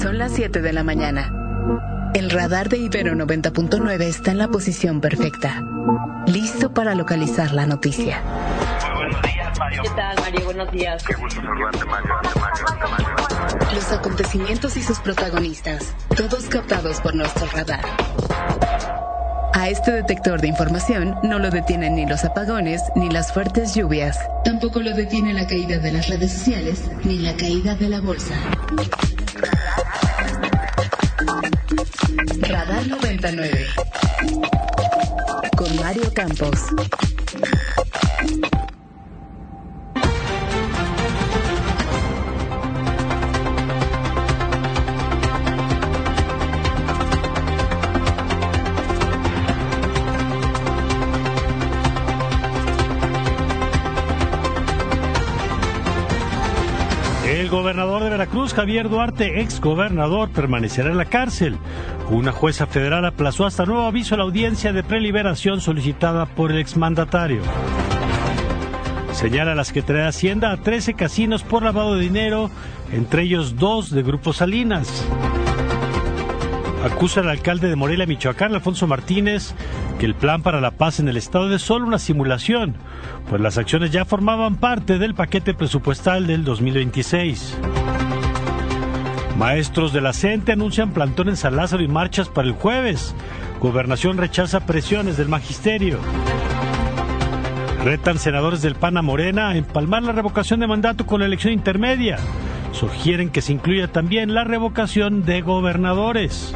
Son las 7 de la mañana. El radar de Ibero 90.9 está en la posición perfecta, listo para localizar la noticia. Muy buenos días, Mario. ¿Qué tal, Mario? Buenos días. Qué gusto saludarte, Mario. Los acontecimientos y sus protagonistas, todos captados por nuestro radar. A este detector de información no lo detienen ni los apagones ni las fuertes lluvias. Tampoco lo detiene la caída de las redes sociales ni la caída de la bolsa. Radar 99 con Mario Campos. El gobernador de Veracruz, Javier Duarte, exgobernador, permanecerá en la cárcel. Una jueza federal aplazó hasta nuevo aviso la audiencia de preliberación solicitada por el exmandatario. Señala la Secretaría de Hacienda a 13 casinos por lavado de dinero, entre ellos 2 de Grupo Salinas. Acusa al alcalde de Morelia, Michoacán, Alfonso Martínez, que el plan para la paz en el estado es solo una simulación, pues las acciones ya formaban parte del paquete presupuestal del 2026. Maestros de la CENTE anuncian plantón en San Lázaro y marchas para el jueves. Gobernación rechaza presiones del magisterio. Retan senadores del PAN a Morena a empalmar la revocación de mandato con la elección intermedia. Sugieren que se incluya también la revocación de gobernadores.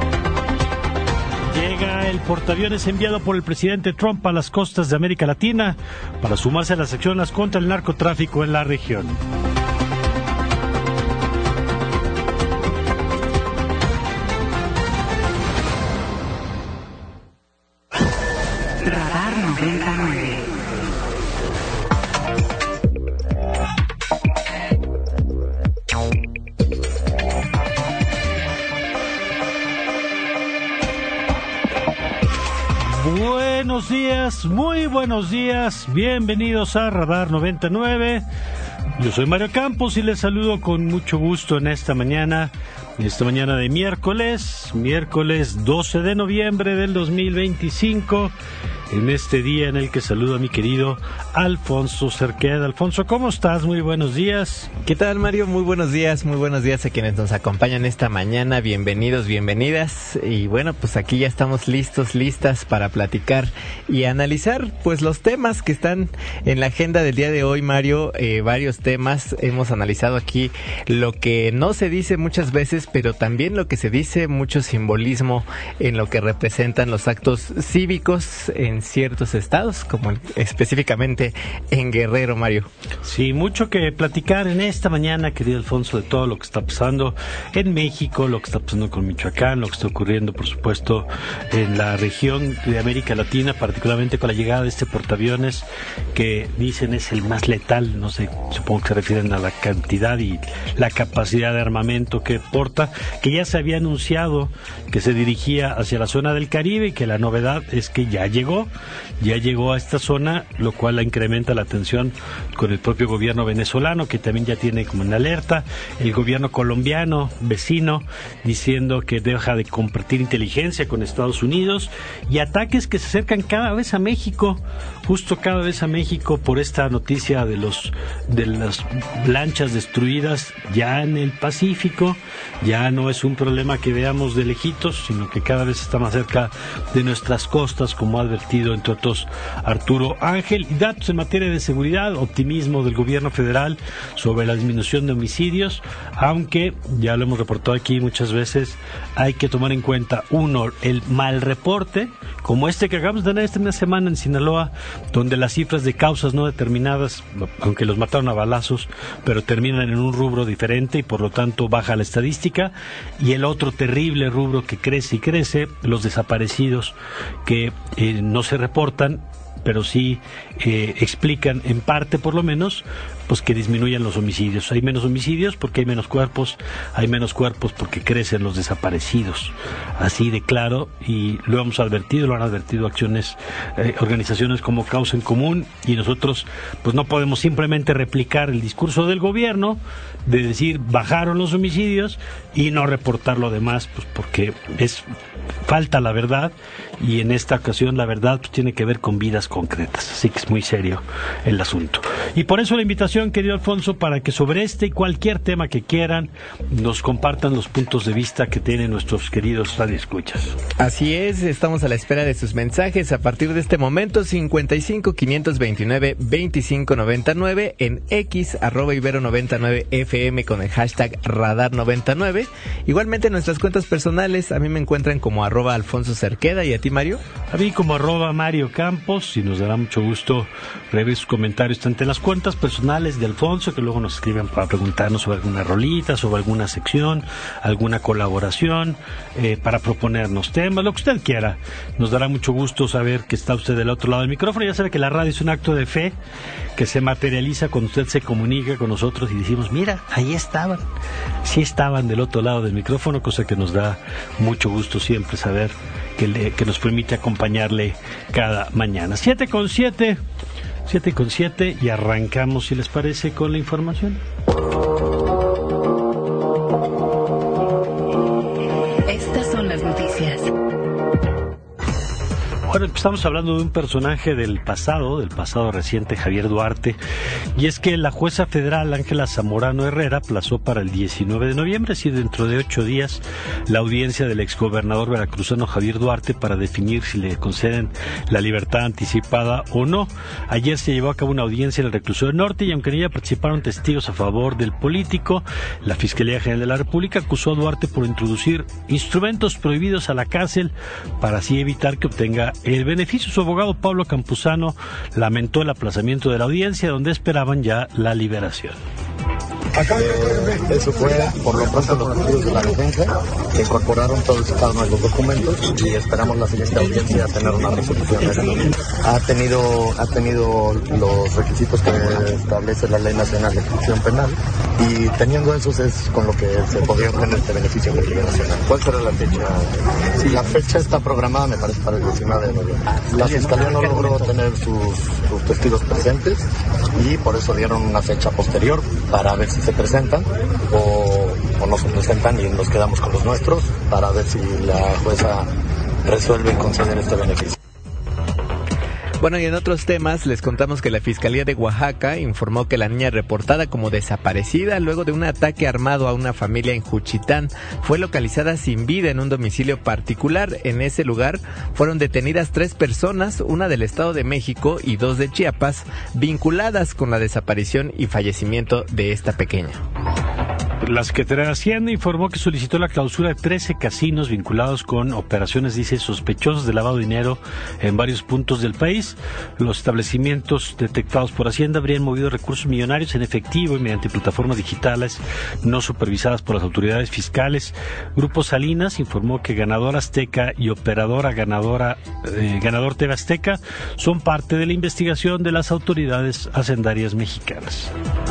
Llega el portaaviones enviado por el presidente Trump a las costas de América Latina para sumarse a las acciones contra el narcotráfico en la región. Radar 99. Buenos días, muy buenos días, bienvenidos a Radar 99. Yo soy Mario Campos y les saludo con mucho gusto en esta mañana de miércoles 12 de noviembre del 2025, en este día en el que saludo a mi querido Alfonso Cerqueda. Alfonso, ¿cómo estás? Muy buenos días. ¿Qué tal, Mario? Muy buenos días a quienes nos acompañan esta mañana, bienvenidos, bienvenidas, y bueno, pues aquí ya estamos listas para platicar y analizar pues los temas que están en la agenda del día de hoy, Mario. Varios temas, hemos analizado aquí lo que no se dice muchas veces, pero también lo que se dice, mucho simbolismo en lo que representan los actos cívicos en ciertos estados, como específicamente en Guerrero, Mario. Sí, mucho que platicar en esta mañana, querido Alfonso, de todo lo que está pasando en México, lo que está pasando con Michoacán, lo que está ocurriendo, por supuesto, en la región de América Latina, particularmente con la llegada de este portaaviones que dicen es el más letal, no sé, supongo que se refieren a la cantidad y la capacidad de armamento que porta, que ya se había anunciado que se dirigía hacia la zona del Caribe y que la novedad es que ya llegó a esta zona, lo cual incrementa la tensión con el propio gobierno venezolano, que también ya tiene como en alerta, el gobierno colombiano, vecino, diciendo que deja de compartir inteligencia con Estados Unidos, y ataques que se acercan cada vez a México, justo cada vez a México, por esta noticia de las lanchas destruidas ya en el Pacífico. Ya no es un problema que veamos de lejitos, sino que cada vez está más cerca de nuestras costas, como ha advertido entre otros Arturo Ángel. Y datos en materia de seguridad, optimismo del gobierno federal sobre la disminución de homicidios, aunque ya lo hemos reportado aquí muchas veces, hay que tomar en cuenta, uno, el mal reporte, como este que acabamos de tener esta semana en Sinaloa, donde las cifras de causas no determinadas, aunque los mataron a balazos, pero terminan en un rubro diferente y por lo tanto baja la estadística. Y el otro terrible rubro que crece y crece, los desaparecidos, que no se reportan, pero sí explican en parte por lo menos pues que disminuyan los homicidios. Hay menos homicidios porque hay menos cuerpos porque crecen los desaparecidos. Así de claro, y lo han advertido acciones, organizaciones como Causa en Común, y nosotros pues no podemos simplemente replicar el discurso del gobierno de decir bajaron los homicidios y no reportar lo demás, pues porque falta la verdad, y en esta ocasión la verdad pues tiene que ver con vidas concretas, así que es muy serio el asunto. Y por eso la invitación, querido Alfonso, para que sobre este y cualquier tema que quieran nos compartan los puntos de vista que tienen nuestros queridos radioescuchas. Así es, estamos a la espera de sus mensajes a partir de este momento. 55 529 25 99 en X @Ibero99FM con el hashtag Radar99. Igualmente en nuestras cuentas personales, a mí me encuentran como @Alfonso Cerqueda, y a ti, Mario. A mí como @Mario Campos, y nos dará mucho gusto rever sus comentarios tanto en las cuentas personales de Alfonso, que luego nos escriben para preguntarnos sobre alguna rolita, sobre alguna sección, alguna colaboración, para proponernos temas, lo que usted quiera. Nos dará mucho gusto saber que está usted del otro lado del micrófono. Ya sabe que la radio es un acto de fe que se materializa cuando usted se comunica con nosotros y decimos, mira, ahí estaban, sí estaban del otro lado del micrófono, cosa que nos da mucho gusto siempre saber que nos permite acompañarle cada mañana. 7:07 y arrancamos, si les parece, con la información. Estas son las noticias. Bueno, estamos hablando de un personaje del pasado reciente, Javier Duarte, y es que la jueza federal Ángela Zamorano Herrera aplazó para el 19 de noviembre, es decir, dentro de 8 días, la audiencia del exgobernador veracruzano Javier Duarte para definir si le conceden la libertad anticipada o no. Ayer se llevó a cabo una audiencia en el reclusorio norte, y aunque en ella participaron testigos a favor del político, la Fiscalía General de la República acusó a Duarte por introducir instrumentos prohibidos a la cárcel para así evitar que obtenga el beneficio. Su abogado Pablo Campuzano lamentó el aplazamiento de la audiencia, donde esperaban ya la liberación. Eso fue por lo pronto los motivos de la defensa, que incorporaron todos y cada uno de los documentos, y esperamos la siguiente audiencia a tener una resolución. Ha tenido los requisitos que establece la Ley Nacional de Ejecución Penal, y teniendo esos es con lo que se podría obtener este beneficio de liberación. ¿Cuál será la fecha? Sí, la fecha está programada, me parece, para el 19 de noviembre. La Fiscalía no logró tener sus testigos presentes, y por eso dieron una fecha posterior para ver si se presentan o no se presentan, y nos quedamos con los nuestros para ver si la jueza resuelve conceder este beneficio. Bueno, y en otros temas les contamos que la Fiscalía de Oaxaca informó que la niña reportada como desaparecida luego de un ataque armado a una familia en Juchitán fue localizada sin vida en un domicilio particular. En ese lugar fueron detenidas 3 personas, una del Estado de México y 2 de Chiapas, vinculadas con la desaparición y fallecimiento de esta pequeña. La Secretaría de Hacienda informó que solicitó la clausura de 13 casinos vinculados con operaciones, dice, sospechosas de lavado de dinero en varios puntos del país. Los establecimientos detectados por Hacienda habrían movido recursos millonarios en efectivo y mediante plataformas digitales no supervisadas por las autoridades fiscales. Grupo Salinas informó que Ganador Azteca y operadora Ganador TV Azteca son parte de la investigación de las autoridades hacendarias mexicanas.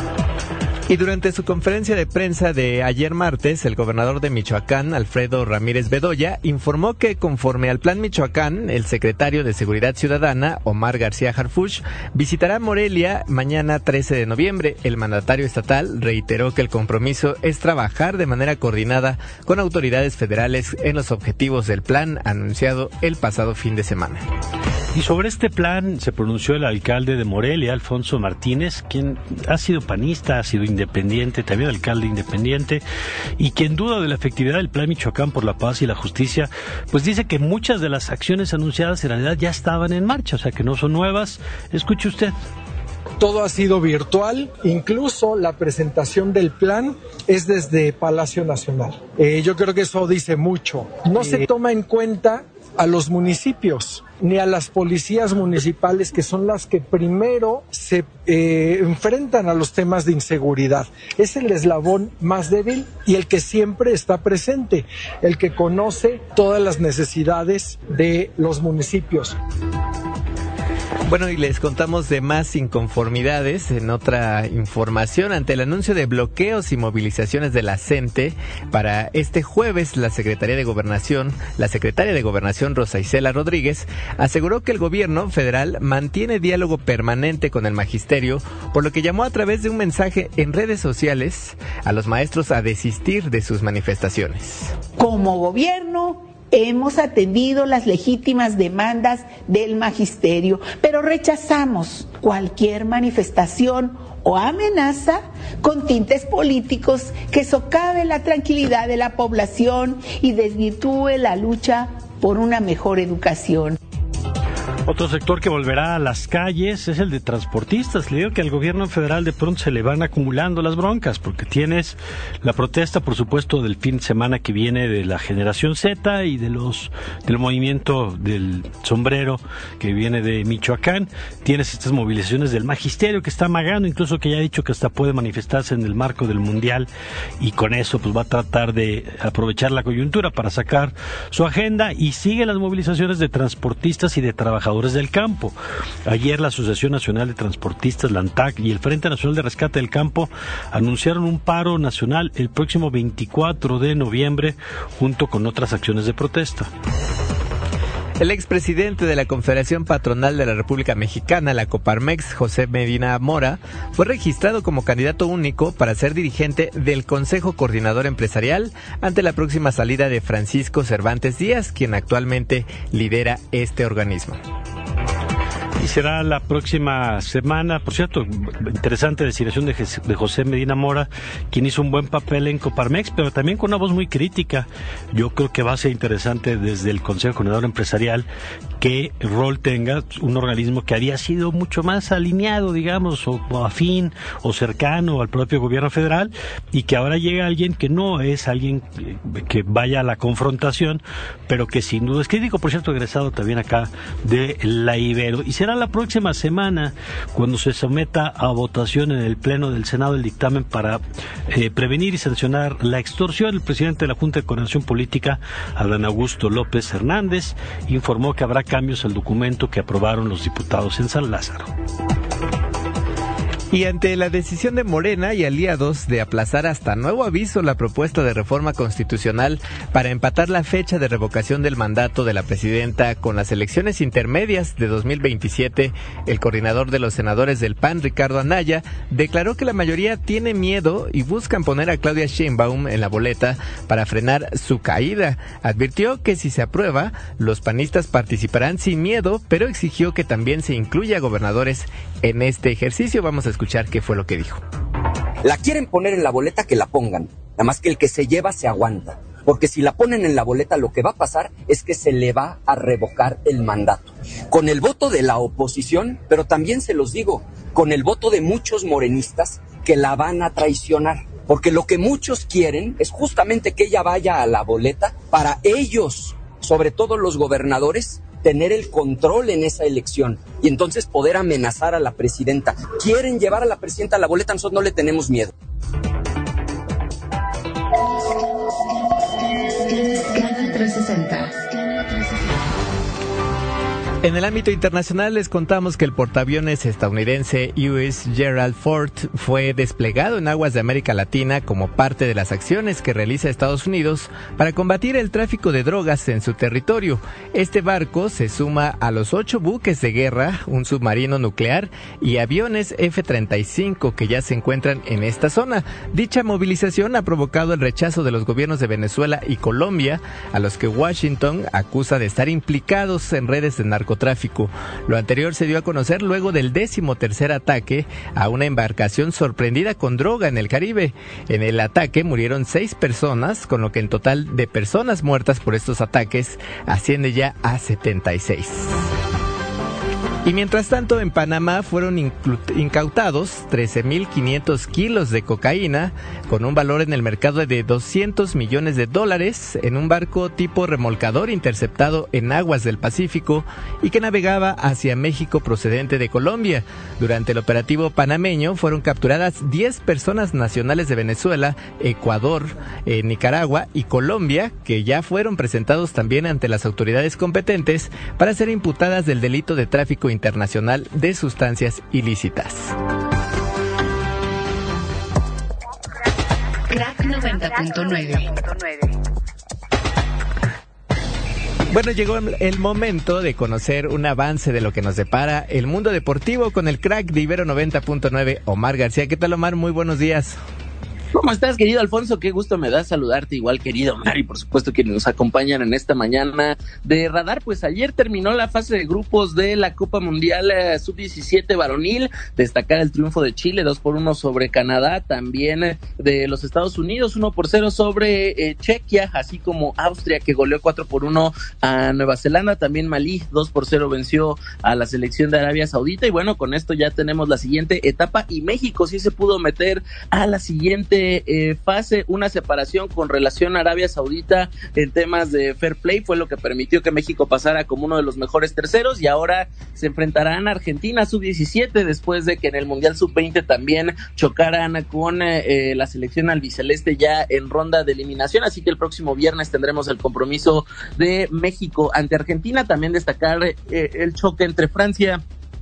Y durante su conferencia de prensa de ayer martes, el gobernador de Michoacán, Alfredo Ramírez Bedoya, informó que conforme al Plan Michoacán, el secretario de Seguridad Ciudadana, Omar García Harfuch, visitará Morelia mañana 13 de noviembre. El mandatario estatal reiteró que el compromiso es trabajar de manera coordinada con autoridades federales en los objetivos del plan anunciado el pasado fin de semana. Y sobre este plan se pronunció el alcalde de Morelia, Alfonso Martínez, quien ha sido panista, ha sido independiente, también alcalde independiente, y quien duda de la efectividad del Plan Michoacán por la Paz y la Justicia, pues dice que muchas de las acciones anunciadas en realidad ya estaban en marcha, o sea que no son nuevas. Escuche usted. Todo ha sido virtual, incluso la presentación del plan es desde Palacio Nacional. Yo creo que eso dice mucho. No se toma en cuenta a los municipios ni a las policías municipales, que son las que primero se enfrentan a los temas de inseguridad. Es el eslabón más débil y el que siempre está presente, el que conoce todas las necesidades de los municipios. Bueno, y les contamos de más inconformidades en otra información. Ante el anuncio de bloqueos y movilizaciones de la CENTE para este jueves, la secretaria de Gobernación Rosa Isela Rodríguez aseguró que el gobierno federal mantiene diálogo permanente con el magisterio, por lo que llamó a través de un mensaje en redes sociales a los maestros a desistir de sus manifestaciones. Como gobierno hemos atendido las legítimas demandas del magisterio, pero rechazamos cualquier manifestación o amenaza con tintes políticos que socave la tranquilidad de la población y desvirtúe la lucha por una mejor educación. Otro sector que volverá a las calles es el de transportistas. Le digo que al gobierno federal de pronto se le van acumulando las broncas, porque tienes la protesta, por supuesto, del fin de semana que viene de la generación Z y del movimiento del sombrero que viene de Michoacán. Tienes estas movilizaciones del magisterio que está amagando, incluso que ya ha dicho que hasta puede manifestarse en el marco del Mundial, y con eso pues va a tratar de aprovechar la coyuntura para sacar su agenda. Y sigue las movilizaciones de transportistas y de trabajadores del campo. Ayer la Asociación Nacional de Transportistas, la ANTAC, y el Frente Nacional de Rescate del Campo anunciaron un paro nacional el próximo 24 de noviembre junto con otras acciones de protesta. El expresidente de la Confederación Patronal de la República Mexicana, la Coparmex, José Medina Mora, fue registrado como candidato único para ser dirigente del Consejo Coordinador Empresarial ante la próxima salida de Francisco Cervantes Díaz, quien actualmente lidera este organismo. Y será la próxima semana, por cierto, interesante designación de José Medina Mora, quien hizo un buen papel en Coparmex, pero también con una voz muy crítica. Yo creo que va a ser interesante desde el Consejo Coordinador Empresarial qué rol tenga un organismo que había sido mucho más alineado, digamos, o afín o cercano al propio gobierno federal, y que ahora llega alguien que no es alguien que vaya a la confrontación, pero que sin duda es crítico, por cierto, egresado también acá de la Ibero. Y será la próxima semana cuando se someta a votación en el Pleno del Senado el dictamen para prevenir y sancionar la extorsión. El presidente de la Junta de Coordinación Política, Adán Augusto López Hernández, informó que habrá cambios al documento que aprobaron los diputados en San Lázaro. Y ante la decisión de Morena y aliados de aplazar hasta nuevo aviso la propuesta de reforma constitucional para empatar la fecha de revocación del mandato de la presidenta con las elecciones intermedias de 2027, el coordinador de los senadores del PAN, Ricardo Anaya, declaró que la mayoría tiene miedo y buscan poner a Claudia Sheinbaum en la boleta para frenar su caída. Advirtió que si se aprueba, los panistas participarán sin miedo, pero exigió que también se incluya a gobernadores en este ejercicio. Vamos a escuchar qué fue lo que dijo. La quieren poner en la boleta, que la pongan. Nada más que el que se lleva se aguanta. Porque si la ponen en la boleta, lo que va a pasar es que se le va a revocar el mandato. Con el voto de la oposición, pero también se los digo, con el voto de muchos morenistas que la van a traicionar. Porque lo que muchos quieren es justamente que ella vaya a la boleta para ellos, sobre todo los gobernadores, tener el control en esa elección y entonces poder amenazar a la presidenta. Quieren llevar a la presidenta a la boleta, nosotros no le tenemos miedo. Canal 360. En el ámbito internacional les contamos que el portaaviones estadounidense U.S. Gerald Ford fue desplegado en aguas de América Latina como parte de las acciones que realiza Estados Unidos para combatir el tráfico de drogas en su territorio. Este barco se suma a los 8 buques de guerra, un submarino nuclear y aviones F-35 que ya se encuentran en esta zona. Dicha movilización ha provocado el rechazo de los gobiernos de Venezuela y Colombia, a los que Washington acusa de estar implicados en redes de narcotráfico. Lo anterior se dio a conocer luego del 13º ataque a una embarcación sorprendida con droga en el Caribe. En el ataque murieron 6 personas, con lo que el total de personas muertas por estos ataques asciende ya a 76. Y mientras tanto, en Panamá fueron incautados 13.500 kilos de cocaína con un valor en el mercado de $200 millones en un barco tipo remolcador interceptado en aguas del Pacífico y que navegaba hacia México procedente de Colombia. Durante el operativo panameño fueron capturadas 10 personas nacionales de Venezuela, Ecuador, Nicaragua y Colombia, que ya fueron presentados también ante las autoridades competentes para ser imputadas del delito de tráfico Internacional de Sustancias Ilícitas. Crack 90.9. Bueno, llegó el momento de conocer un avance de lo que nos depara el mundo deportivo con el crack de Ibero 90.9, Omar García. ¿Qué tal, Omar? Muy buenos días. ¿Cómo estás, querido Alfonso? Qué gusto me da saludarte, igual, querido Omar, y por supuesto quienes nos acompañan en esta mañana de Radar. Pues ayer terminó la fase de grupos de la Copa Mundial Sub-17 varonil. Destacar el triunfo de Chile, 2-1 sobre Canadá, también de los Estados Unidos, 1-0 sobre Chequia, así como Austria, que goleó 4-1 a Nueva Zelanda. También Malí, 2-0 venció a la selección de Arabia Saudita. Y bueno, con esto ya tenemos la siguiente etapa, y México sí se pudo meter a la siguiente fase. Una separación con relación a Arabia Saudita en temas de fair play fue lo que permitió que México pasara como uno de los mejores terceros, y ahora se enfrentarán a Argentina sub-17 después de que en el Mundial sub-20 también chocaran con la selección albiceleste ya en ronda de eliminación. Así que el próximo viernes tendremos el compromiso de México ante Argentina. También destacar el choque entre Francia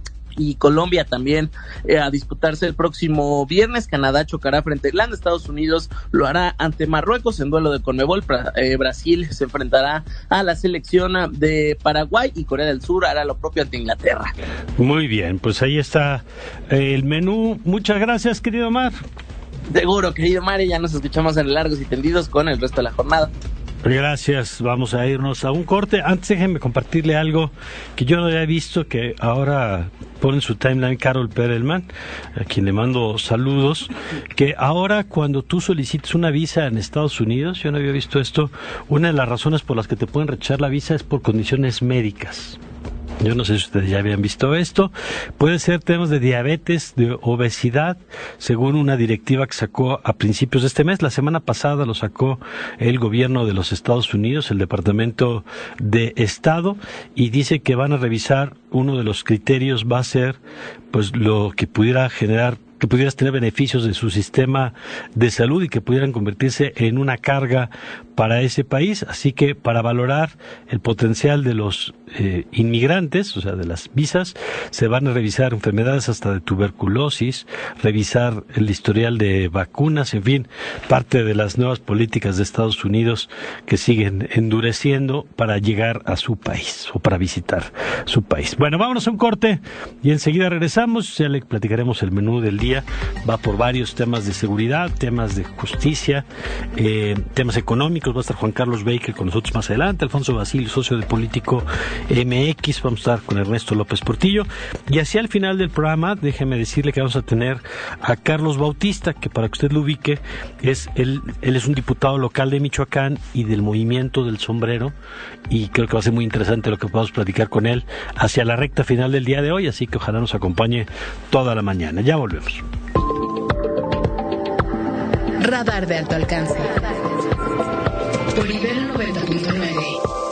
y Colombia también a disputarse el próximo viernes. Canadá chocará frente a Irlanda, Estados Unidos lo hará ante Marruecos en duelo de Conmebol. Brasil se enfrentará a la selección de Paraguay, y Corea del Sur hará lo propio ante Inglaterra. Muy bien, pues ahí está el menú. Muchas gracias, querido Omar. Seguro, querido Mari, ya nos escuchamos en Largos y Tendidos con el resto de la jornada. Gracias, vamos a irnos a un corte. Antes déjenme compartirle algo que yo no había visto, que ahora pone en su timeline Carol Perelman, a quien le mando saludos, que ahora cuando tú solicites una visa en Estados Unidos, yo no había visto esto, una de las razones por las que te pueden rechazar la visa es por condiciones médicas. Yo no sé si ustedes ya habían visto esto. Puede ser temas de diabetes, de obesidad, según una directiva que sacó a principios de este mes. La semana pasada lo sacó el gobierno de los Estados Unidos, el Departamento de Estado, y dice que van a revisar, uno de los criterios va a ser pues lo que pudiera generar, que pudieras tener beneficios de su sistema de salud y que pudieran convertirse en una carga para ese país. Así que para valorar el potencial de los inmigrantes, o sea, de las visas, se van a revisar enfermedades hasta de tuberculosis, revisar el historial de vacunas, en fin, parte de las nuevas políticas de Estados Unidos que siguen endureciendo para llegar a su país o para visitar su país. Bueno, vámonos a un corte y enseguida regresamos. Ya le platicaremos el menú del día. Va por varios temas de seguridad, temas de justicia, temas económicos. Va a estar Juan Carlos Baker con nosotros más adelante, Alfonso Basilio, socio de Político MX, vamos a estar con Ernesto López Portillo, y hacia el final del programa déjeme decirle que vamos a tener a Carlos Bautista, que para que usted lo ubique, él es un diputado local de Michoacán y del Movimiento del Sombrero, y creo que va a ser muy interesante lo que podamos platicar con él hacia la recta final del día de hoy, así que ojalá nos acompañe toda la mañana. Ya volvemos. Radar de alto alcance por Ibero 90.9.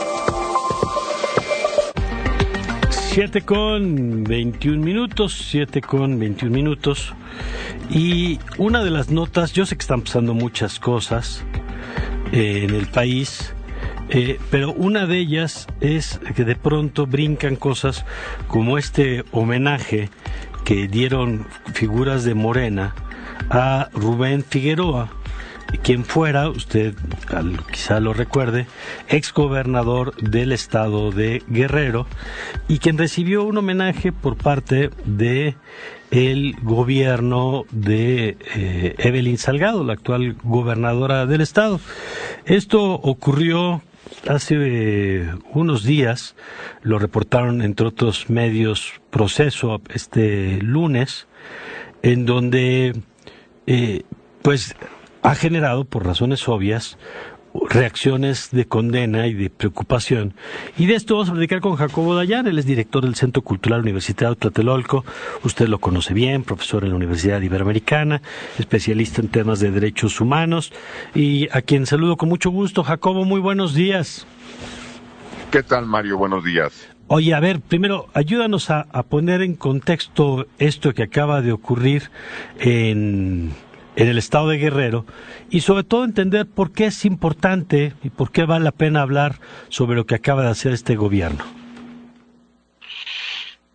7:21 minutos, y una de las notas, yo sé que están pasando muchas cosas en el país, pero una de ellas es que de pronto brincan cosas como este homenaje que dieron figuras de Morena a Rubén Figueroa, quien fuera, usted quizá lo recuerde, exgobernador del estado de Guerrero, y quien recibió un homenaje por parte de el gobierno de Evelyn Salgado, la actual gobernadora del estado. Esto ocurrió hace unos días, lo reportaron entre otros medios Proceso este lunes, en donde pues ha generado, por razones obvias, reacciones de condena y de preocupación. Y de esto vamos a platicar con Jacobo Dayan. Él es director del Centro Cultural Universitario Tlatelolco. Usted lo conoce bien, profesor en la Universidad Iberoamericana, especialista en temas de derechos humanos, y a quien saludo con mucho gusto. Jacobo, muy buenos días. ¿Qué tal, Mario? Buenos días. Oye, a ver, primero, ayúdanos a poner en contexto esto que acaba de ocurrir en el estado de Guerrero, y sobre todo entender por qué es importante y por qué vale la pena hablar sobre lo que acaba de hacer este gobierno.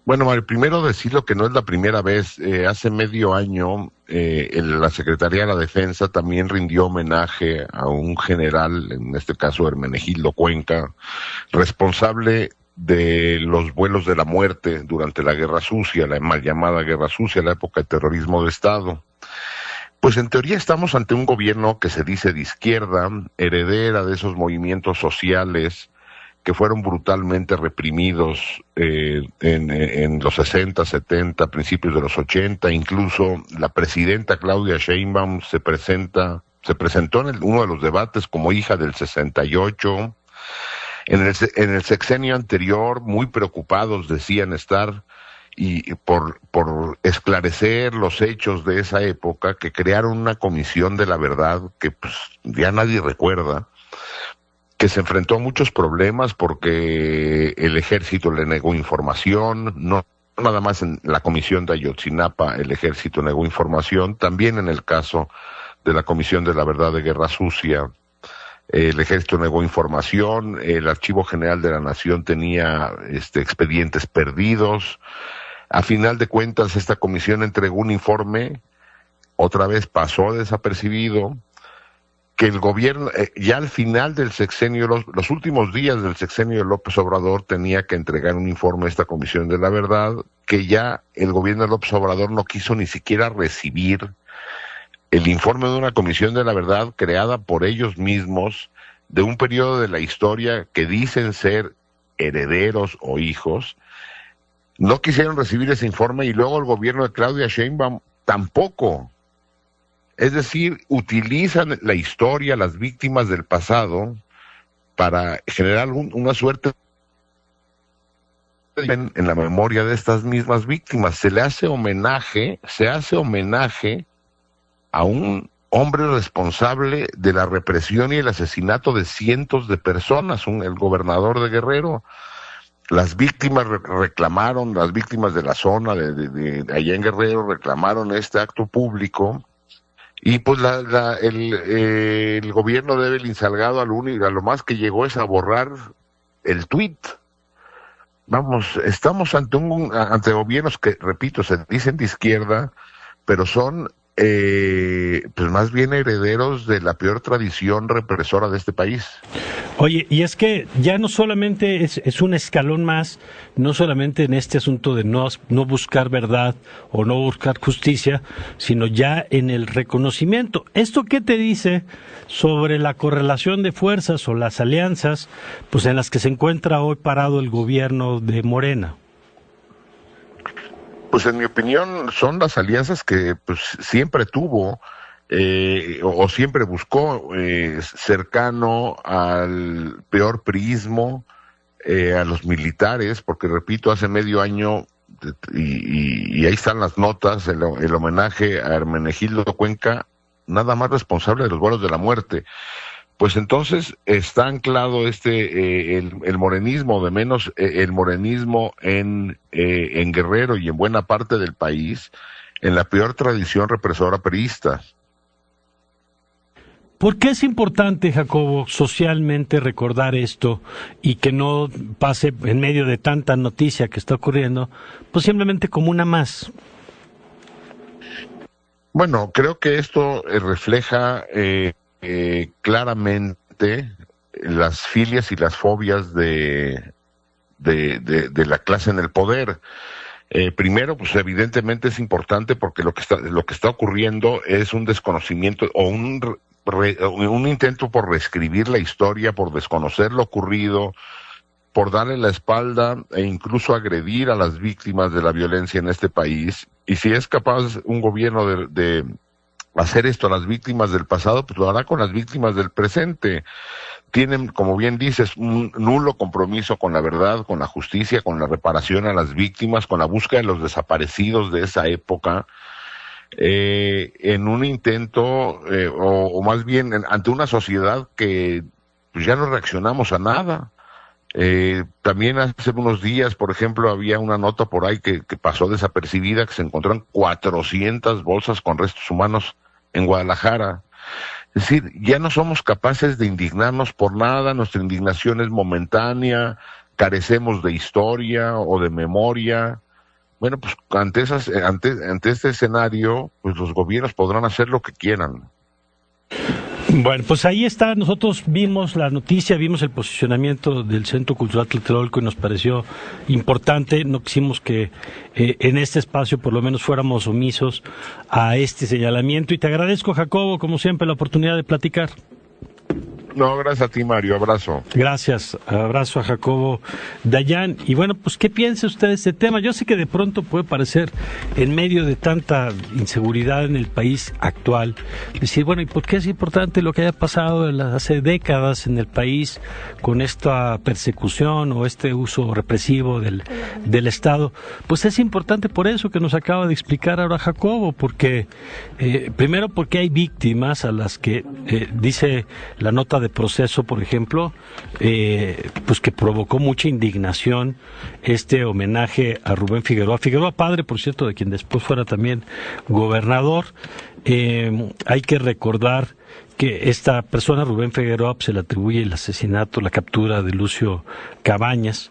Bueno, Mario, primero decirlo que no es la primera vez. Hace medio año la Secretaría de la Defensa también rindió homenaje a un general, en este caso Hermenegildo Cuenca, responsable de los vuelos de la muerte durante la Guerra Sucia, la mal llamada Guerra Sucia, la época de terrorismo de Estado. Pues en teoría estamos ante un gobierno que se dice de izquierda, heredera de esos movimientos sociales que fueron brutalmente reprimidos en los 60, 70, principios de los 80, incluso la presidenta Claudia Sheinbaum se presentó en uno de los debates como hija del 68. En el sexenio anterior, muy preocupados decían estar y por esclarecer los hechos de esa época, que crearon una comisión de la verdad que pues ya nadie recuerda, que se enfrentó a muchos problemas porque el ejército le negó información, no nada más en la comisión de Ayotzinapa el ejército negó información, también en el caso de la comisión de la verdad de Guerra Sucia, el ejército negó información, el Archivo General de la Nación tenía expedientes perdidos. A final de cuentas, esta comisión entregó un informe, otra vez pasó desapercibido, que el gobierno, ya al final del sexenio, los últimos días del sexenio de López Obrador, tenía que entregar un informe a esta Comisión de la Verdad, que ya el gobierno de López Obrador no quiso ni siquiera recibir el informe de una Comisión de la Verdad creada por ellos mismos, de un periodo de la historia que dicen ser herederos o hijos. No quisieron recibir ese informe y luego el gobierno de Claudia Sheinbaum tampoco. Es decir, utilizan la historia, las víctimas del pasado, para generar una suerte en la memoria de estas mismas víctimas. Se hace homenaje a un hombre responsable de la represión y el asesinato de cientos de personas, el gobernador de Guerrero. Las víctimas reclamaron, las víctimas de la zona de allá en Guerrero reclamaron este acto público. Y pues el gobierno de Evelyn Salgado a lo más que llegó es a borrar el tuit. Vamos, estamos ante gobiernos que, repito, se dicen de izquierda, pero son pues más bien herederos de la peor tradición represora de este país. Oye, y es que ya no solamente es un escalón más, no solamente en este asunto de no buscar verdad o no buscar justicia, sino ya en el reconocimiento. ¿Esto qué te dice sobre la correlación de fuerzas o las alianzas pues en las que se encuentra hoy parado el gobierno de Morena? Pues en mi opinión son las alianzas que pues siempre tuvo o siempre buscó, cercano al peor priismo, a los militares, porque repito, hace medio año, y ahí están las notas, el homenaje a Hermenegildo Cuenca, nada más responsable de los vuelos de la muerte. Pues entonces está anclado el morenismo, de menos el morenismo en Guerrero y en buena parte del país, en la peor tradición represora priista. ¿Por qué es importante, Jacobo, socialmente recordar esto y que no pase en medio de tanta noticia que está ocurriendo, pues simplemente como una más? Bueno, creo que esto refleja claramente las filias y las fobias de la clase en el poder. Primero, pues evidentemente es importante porque lo que está ocurriendo es un desconocimiento o un intento por reescribir la historia, por desconocer lo ocurrido, por darle la espalda e incluso agredir a las víctimas de la violencia en este país. Y si es capaz un gobierno de hacer esto a las víctimas del pasado, pues lo hará con las víctimas del presente. Tienen, como bien dices, un nulo compromiso con la verdad, con la justicia, con la reparación a las víctimas, con la búsqueda de los desaparecidos de esa época, en un intento, o más bien ante una sociedad que pues ya no reaccionamos a nada. También hace unos días, por ejemplo, había una nota por ahí que pasó desapercibida, que se encontraron 400 bolsas con restos humanos en Guadalajara. Es decir, ya no somos capaces de indignarnos por nada, nuestra indignación es momentánea, carecemos de historia o de memoria, Bueno, pues ante este escenario, pues los gobiernos podrán hacer lo que quieran. Bueno, pues ahí está. Nosotros vimos la noticia, vimos el posicionamiento del Centro Cultural Tlatelolco y nos pareció importante. No quisimos que en este espacio por lo menos fuéramos omisos a este señalamiento. Y te agradezco, Jacobo, como siempre, la oportunidad de platicar. No, gracias a ti, Mario. Abrazo. Gracias. Abrazo a Jacobo Dayan. Y bueno, pues, ¿qué piensa usted de este tema? Yo sé que de pronto puede parecer, en medio de tanta inseguridad en el país actual, decir, bueno, ¿y por qué es importante lo que haya pasado hace décadas en el país con esta persecución o este uso represivo del Estado? Pues es importante por eso que nos acaba de explicar ahora Jacobo, porque, primero, porque hay víctimas a las que, dice la nota de Proceso, por ejemplo, pues que provocó mucha indignación este homenaje a Rubén Figueroa padre, por cierto, de quien después fuera también gobernador. Hay que recordar que esta persona, Rubén Figueroa, se le atribuye el asesinato, la captura de Lucio Cabañas,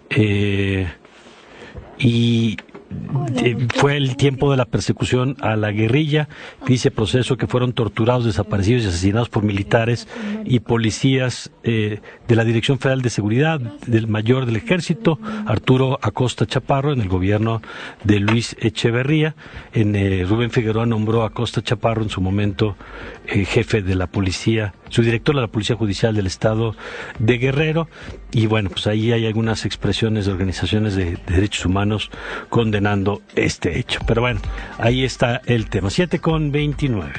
y fue el tiempo de la persecución a la guerrilla. Dice Proceso que fueron torturados, desaparecidos y asesinados por militares y policías de la Dirección Federal de Seguridad del mayor del Ejército, Arturo Acosta Chaparro, en el gobierno de Luis Echeverría. Rubén Figueroa nombró a Acosta Chaparro en su momento jefe de la policía, subdirector de la Policía Judicial del Estado de Guerrero. Y bueno, pues ahí hay algunas expresiones de organizaciones de derechos humanos condenando este hecho. Pero bueno, ahí está el tema. 7:29.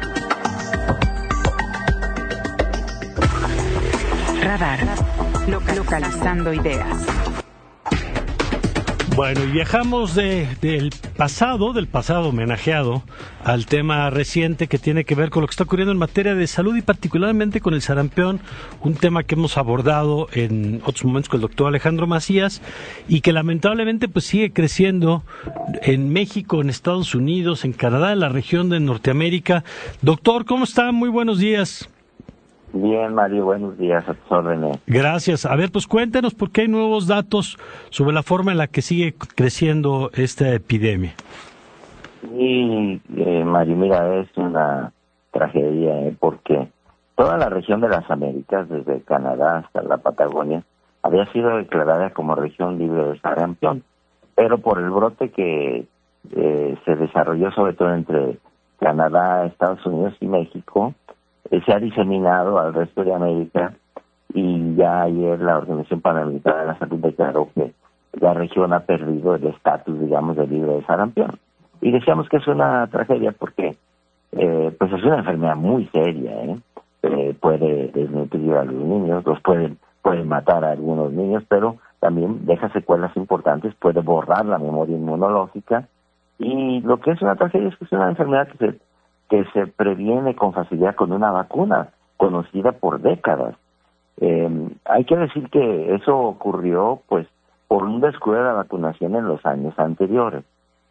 Radar. Localizando ideas. Bueno, y viajamos del pasado homenajeado al tema reciente que tiene que ver con lo que está ocurriendo en materia de salud y particularmente con el sarampión, un tema que hemos abordado en otros momentos con el doctor Alejandro Macías y que lamentablemente pues sigue creciendo en México, en Estados Unidos, en Canadá, en la región de Norteamérica. Doctor, ¿cómo está? Muy buenos días. Bien, Mario, buenos días, a tus órdenes. Gracias. A ver, pues cuéntenos por qué hay nuevos datos sobre la forma en la que sigue creciendo esta epidemia. Sí, Mario, mira, es una tragedia, porque toda la región de las Américas, desde Canadá hasta la Patagonia, había sido declarada como región libre de sarampión, pero por el brote que se desarrolló sobre todo entre Canadá, Estados Unidos y México, se ha diseminado al resto de América y ya ayer la Organización Panamericana de la Salud declaró que la región ha perdido el estatus, digamos, de libre de sarampión. Y decíamos que es una tragedia porque pues es una enfermedad muy seria, puede desnutrir a los niños, puede matar a algunos niños, pero también deja secuelas importantes, puede borrar la memoria inmunológica. Y lo que es una tragedia es que es una enfermedad que se previene con facilidad con una vacuna conocida por décadas. Hay que decir que eso ocurrió pues por un descuido de la vacunación en los años anteriores.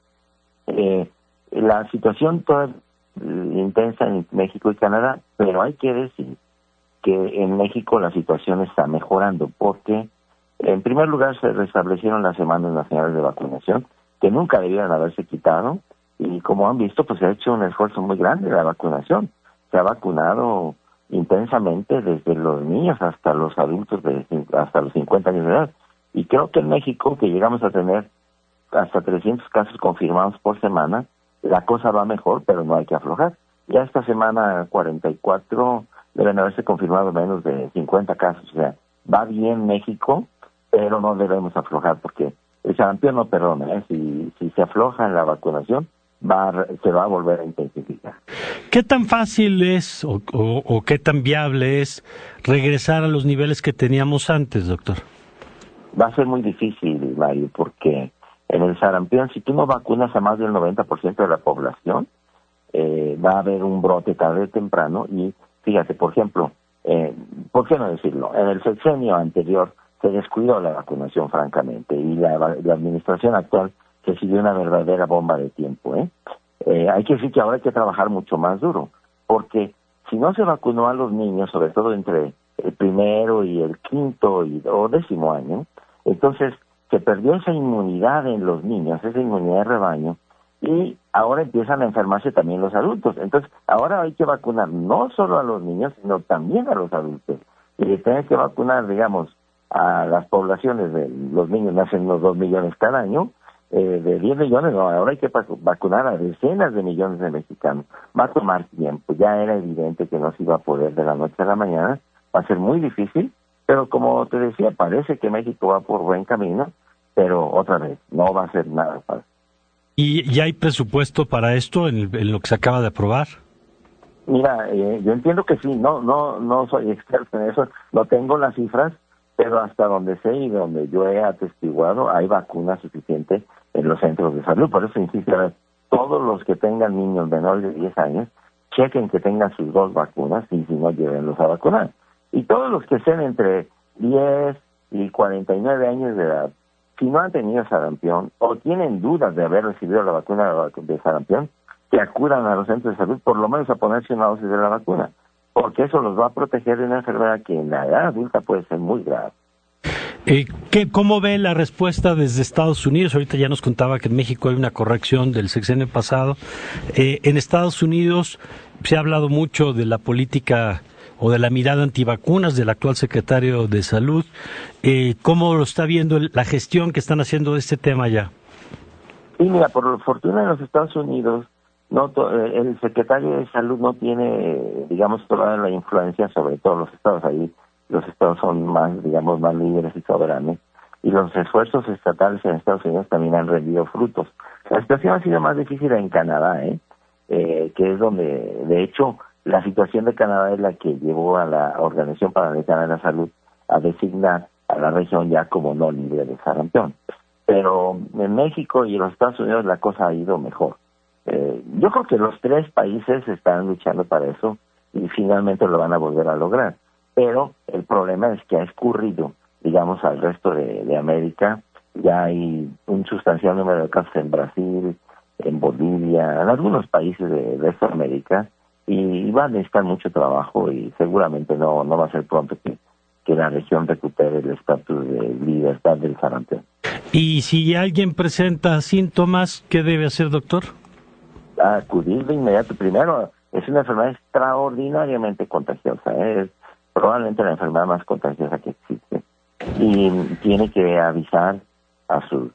La situación toda intensa en México y Canadá, pero hay que decir que en México la situación está mejorando porque en primer lugar se restablecieron las semanas nacionales de vacunación que nunca debieran haberse quitado. Y como han visto, pues se ha hecho un esfuerzo muy grande de la vacunación. Se ha vacunado intensamente desde los niños hasta los adultos, hasta los 50 años de edad. Y creo que en México, que llegamos a tener hasta 300 casos confirmados por semana, la cosa va mejor, pero no hay que aflojar. Ya esta semana 44 deben haberse confirmado menos de 50 casos. O sea, va bien México, pero no debemos aflojar porque el sarampión no perdona. Si se afloja en la vacunación, se va a volver a intensificar. ¿Qué tan fácil es o qué tan viable es regresar a los niveles que teníamos antes, doctor? Va a ser muy difícil, Mario, porque en el sarampión, si tú no vacunas a más del 90% de la población, va a haber un brote tarde o temprano. Y fíjate, por ejemplo, ¿por qué no decirlo? En el sexenio anterior se descuidó la vacunación, francamente, y la administración actual se siguió una verdadera bomba de tiempo. Hay que decir que ahora hay que trabajar mucho más duro, porque si no se vacunó a los niños, sobre todo entre el primero y el quinto o 10º año, entonces se perdió esa inmunidad en los niños, esa inmunidad de rebaño, y ahora empiezan a enfermarse también los adultos. Entonces, ahora hay que vacunar no solo a los niños, sino también a los adultos. Y tienen que vacunar, digamos, a las poblaciones de los niños, nacen unos 2 millones cada año, de 10 millones, no, ahora hay que vacunar a decenas de millones de mexicanos. Va a tomar tiempo, ya era evidente que no se iba a poder de la noche a la mañana, va a ser muy difícil, pero como te decía, parece que México va por buen camino, pero otra vez, no va a ser nada fácil. ¿Y ya hay presupuesto para esto en lo que se acaba de aprobar? Mira, yo entiendo que sí, no soy experto en eso, no tengo las cifras, pero hasta donde sé y donde yo he atestiguado, hay vacunas suficientes en los centros de salud. Por eso insisto, todos los que tengan niños menores de 10 años, chequen que tengan sus 2 vacunas y si no, llévenlos a vacunar. Y todos los que estén entre 10 y 49 años de edad, si no han tenido sarampión o tienen dudas de haber recibido la vacuna de sarampión, que acudan a los centros de salud por lo menos a ponerse una dosis de la vacuna, porque eso los va a proteger de una enfermedad que en la edad adulta puede ser muy grave. ¿Cómo ve la respuesta desde Estados Unidos? Ahorita ya nos contaba que en México hay una corrección del sexenio pasado. En Estados Unidos se ha hablado mucho de la política o de la mirada antivacunas del actual secretario de Salud. ¿Cómo lo está viendo la gestión que están haciendo de este tema ya? Sí, mira, por fortuna en los Estados Unidos, el secretario de Salud no tiene, digamos, toda la influencia sobre todos los estados. Ahí los estados son más, digamos, más libres y soberanos. Y los esfuerzos estatales en Estados Unidos también han rendido frutos. La situación ha sido más difícil en Canadá, que es donde, de hecho, la situación de Canadá es la que llevó a la Organización Panamericana de la Salud a designar a la región ya como no libre de sarampión. Pero en México y en los Estados Unidos la cosa ha ido mejor. Yo creo que los 3 países están luchando para eso y finalmente lo van a volver a lograr. Pero el problema es que ha escurrido, digamos, al resto de América. Ya hay un sustancial número de casos en Brasil, en Bolivia, en algunos países de América, y va a necesitar mucho trabajo y seguramente no va a ser pronto que la región recupere el estatus de libertad del sarampión. Y si alguien presenta síntomas, ¿qué debe hacer, doctor? Acudir de inmediato. Primero, es una enfermedad extraordinariamente contagiosa, es probablemente la enfermedad más contagiosa que existe, y tiene que avisar a su,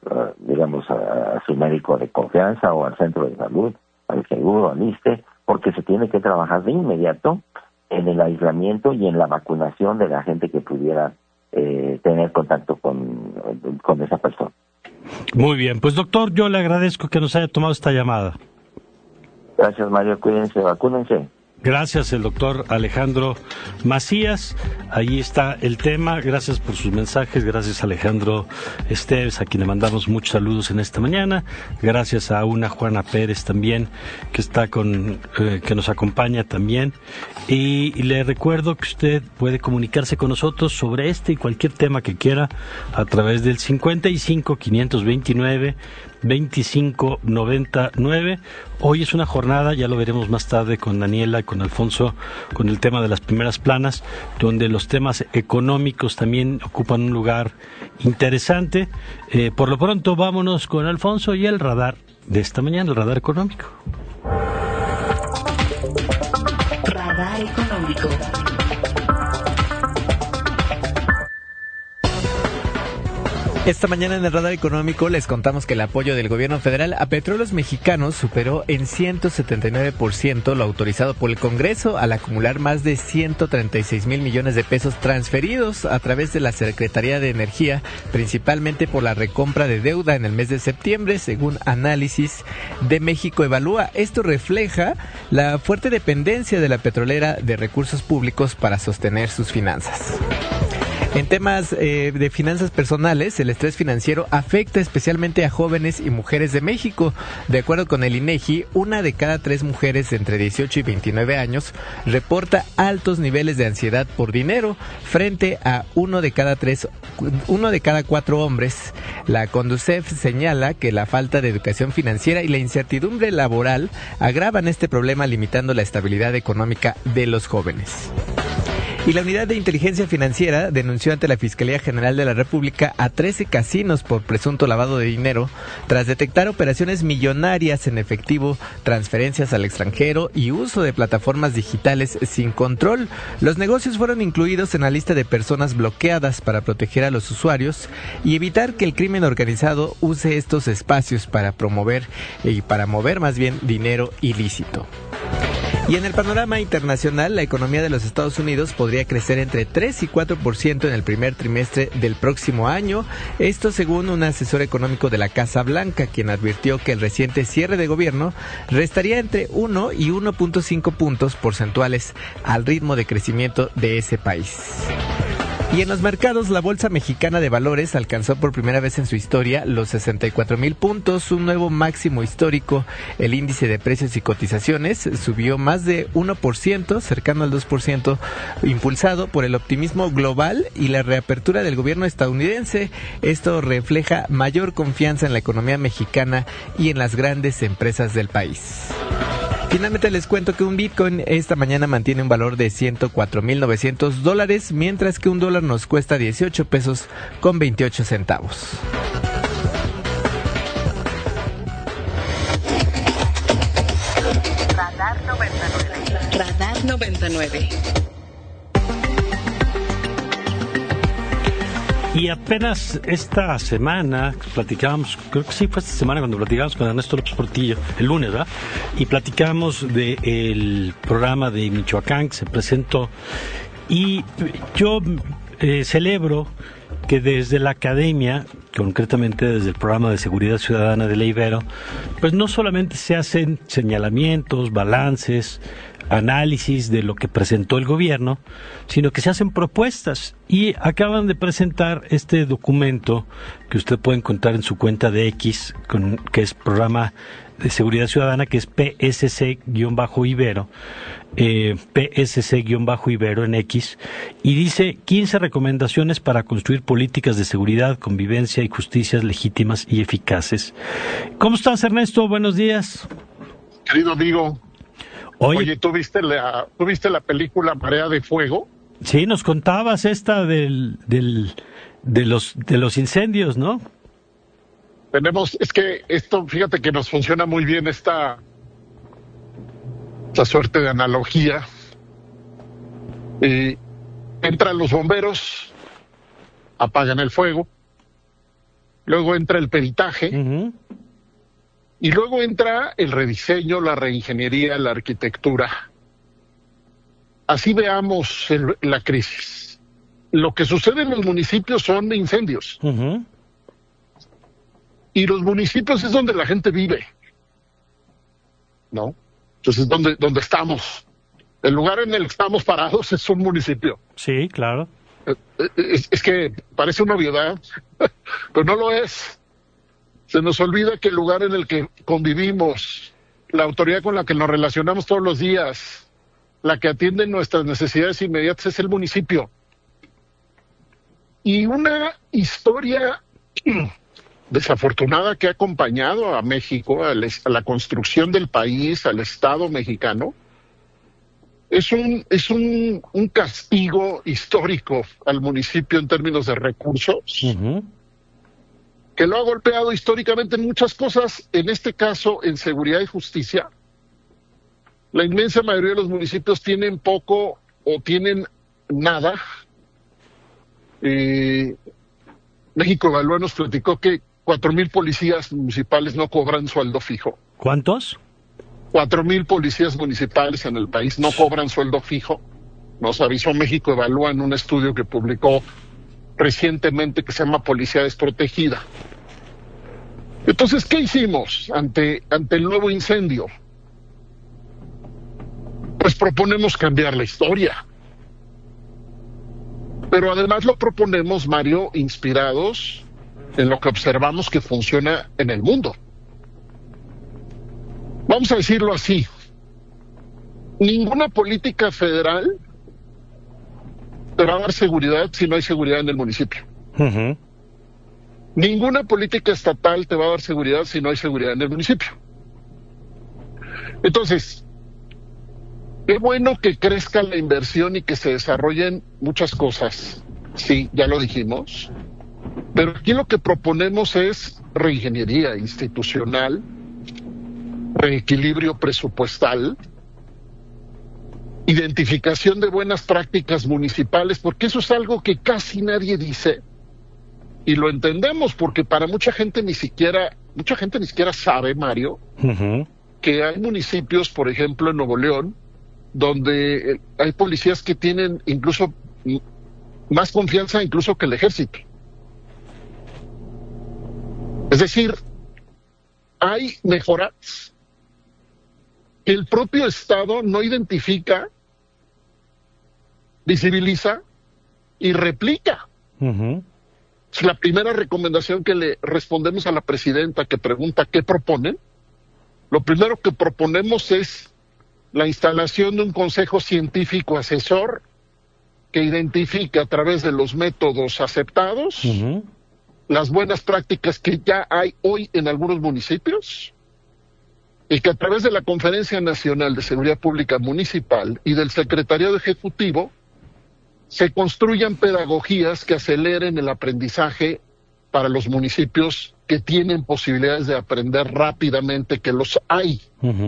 a su médico de confianza o al centro de salud, al seguro, al ISSSTE, porque se tiene que trabajar de inmediato en el aislamiento y en la vacunación de la gente que pudiera tener contacto con esa persona. Muy bien, pues doctor, yo le agradezco que nos haya tomado esta llamada. Gracias, Mario, cuídense, vacúnense. Gracias, el doctor Alejandro Macías. Ahí está el tema. Gracias por sus mensajes. Gracias, Alejandro Esteves, a quien le mandamos muchos saludos en esta mañana. Gracias a una Juana Pérez también, que está que nos acompaña también. Y le recuerdo que usted puede comunicarse con nosotros sobre este y cualquier tema que quiera a través del 55 529 2599. Hoy es una jornada, ya lo veremos más tarde con Daniela y con Alfonso, con el tema de las primeras planas, donde los temas económicos también ocupan un lugar interesante. Por lo pronto, vámonos con Alfonso y el radar de esta mañana, el radar económico. Radar económico. Esta mañana en el Radar Económico les contamos que el apoyo del gobierno federal a petróleos mexicanos superó en 179% lo autorizado por el Congreso, al acumular más de 136 mil millones de pesos transferidos a través de la Secretaría de Energía, principalmente por la recompra de deuda en el mes de septiembre, según análisis de México Evalúa. Esto refleja la fuerte dependencia de la petrolera de recursos públicos para sostener sus finanzas. En temas de finanzas personales, el estrés financiero afecta especialmente a jóvenes y mujeres de México. De acuerdo con el INEGI, 1 de cada 3 mujeres entre 18 y 29 años reporta altos niveles de ansiedad por dinero, frente a 1 de cada 4 hombres. La Conducef señala que la falta de educación financiera y la incertidumbre laboral agravan este problema, limitando la estabilidad económica de los jóvenes. Y la Unidad de Inteligencia Financiera denunció ante la Fiscalía General de la República a 13 casinos por presunto lavado de dinero, tras detectar operaciones millonarias en efectivo, transferencias al extranjero y uso de plataformas digitales sin control. Los negocios fueron incluidos en la lista de personas bloqueadas para proteger a los usuarios y evitar que el crimen organizado use estos espacios para promover y para mover más bien dinero ilícito. Y en el panorama internacional, la economía de los Estados Unidos podría crecer entre 3 y 4% en el primer trimestre del próximo año. Esto según un asesor económico de la Casa Blanca, quien advirtió que el reciente cierre de gobierno restaría entre 1 y 1.5 puntos porcentuales al ritmo de crecimiento de ese país. Y en los mercados, la Bolsa Mexicana de Valores alcanzó por primera vez en su historia los 64,000 puntos, un nuevo máximo histórico. El índice de precios y cotizaciones subió más de 1%, cercano al 2%, impulsado por el optimismo global y la reapertura del gobierno estadounidense. Esto refleja mayor confianza en la economía mexicana y en las grandes empresas del país. Finalmente les cuento que un Bitcoin esta mañana mantiene un valor de $104,900, mientras que un dólar nos cuesta 18 pesos con 28 centavos. Radar 99. Radar 99. Y apenas esta semana platicábamos, creo que sí fue esta semana cuando platicábamos con Ernesto López Portillo, el lunes, ¿verdad? Y platicábamos del programa de Michoacán que se presentó. Y yo celebro que desde la academia, concretamente desde el programa de seguridad ciudadana de la Ibero, pues no solamente se hacen señalamientos, balances, análisis de lo que presentó el gobierno, sino que se hacen propuestas, y acaban de presentar este documento que usted puede encontrar en su cuenta de X, que es programa de seguridad ciudadana, que es PSC-Ibero, PSC-Ibero en X, y dice 15 recomendaciones para construir políticas de seguridad, convivencia y justicias legítimas y eficaces. ¿Cómo estás, Ernesto? Buenos días. Querido amigo, Oye, ¿tú viste la película Marea de Fuego? Sí, nos contabas esta de los incendios, ¿no? Es que esto, fíjate que nos funciona muy bien esta suerte de analogía. Entran los bomberos, apagan el fuego, luego entra el peritaje, y luego entra el rediseño, la reingeniería, la arquitectura. Así veamos la crisis. Lo que sucede en los municipios son incendios. Y los municipios es donde la gente vive, ¿no? Entonces, donde estamos. El lugar en el que estamos parados es un municipio. Sí, claro. Es que parece una obviedad, pero no lo es. Se nos olvida que el lugar en el que convivimos, la autoridad con la que nos relacionamos todos los días, la que atiende nuestras necesidades inmediatas es el municipio. Y una historia desafortunada que ha acompañado a México, a la construcción del país, al Estado mexicano, es un castigo histórico al municipio en términos de recursos, que lo ha golpeado históricamente en muchas cosas, en este caso en seguridad y justicia. La inmensa mayoría de los municipios tienen poco o tienen nada. México Evalúa nos platicó que 4,000 policías municipales no cobran sueldo fijo. ¿Cuántos? 4,000 policías municipales en el país no cobran sueldo fijo. Nos avisó México Evalúa en un estudio que publicó recientemente que se llama Policía Desprotegida. Entonces, ¿qué hicimos ante el nuevo incendio? Pues proponemos cambiar la historia. Pero además lo proponemos, Mario, inspirados en lo que observamos que funciona en el mundo. Vamos a decirlo así. Ninguna política federal te va a dar seguridad si no hay seguridad en el municipio. Ninguna política estatal te va a dar seguridad si no hay seguridad en el municipio. Entonces, Qué bueno que crezca la inversión y que se desarrollen muchas cosas. Sí, ya lo dijimos. Pero aquí lo que proponemos es reingeniería institucional, reequilibrio presupuestal, identificación de buenas prácticas municipales, porque eso es algo que casi nadie dice. Y lo entendemos porque para mucha gente ni siquiera sabe, Mario, que hay municipios, por ejemplo en Nuevo León, donde hay policías que tienen incluso más confianza incluso que el ejército. Es decir, hay mejoras que el propio Estado no identifica, visibiliza y replica. Es la primera recomendación que le respondemos a la presidenta que pregunta qué proponen. Lo primero que proponemos es la instalación de un consejo científico asesor que identifique a través de los métodos aceptados las buenas prácticas que ya hay hoy en algunos municipios y que a través de la Conferencia Nacional de Seguridad Pública Municipal y del Secretariado Ejecutivo se construyan pedagogías que aceleren el aprendizaje para los municipios que tienen posibilidades de aprender rápidamente, que los hay.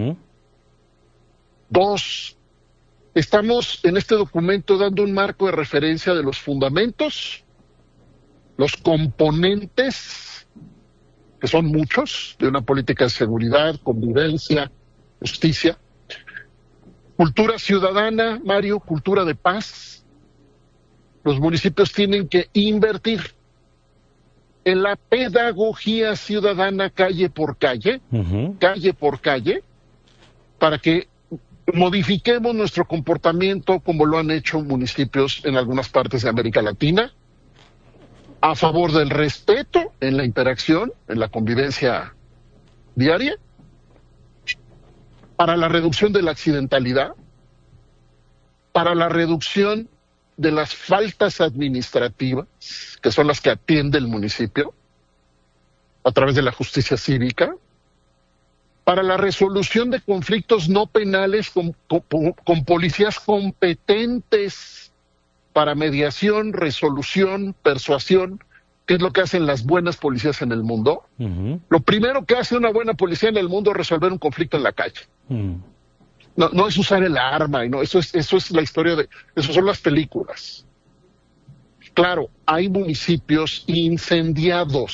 2, estamos en este documento dando un marco de referencia de los fundamentos, los componentes, que son muchos, de una política de seguridad, convivencia, justicia, cultura ciudadana, Mario, cultura de paz. Los municipios tienen que invertir en la pedagogía ciudadana calle por calle, para que modifiquemos nuestro comportamiento como lo han hecho municipios en algunas partes de América Latina, a favor del respeto en la interacción, en la convivencia diaria, para la reducción de la accidentalidad, para la reducción de las faltas administrativas, que son las que atiende el municipio, a través de la justicia cívica, para la resolución de conflictos no penales con policías competentes para mediación, resolución, persuasión, que es lo que hacen las buenas policías en el mundo. Lo primero que hace una buena policía en el mundo es resolver un conflicto en la calle. No es usar el arma, y no, eso es la historia de, eso son las películas. Claro, hay municipios incendiados.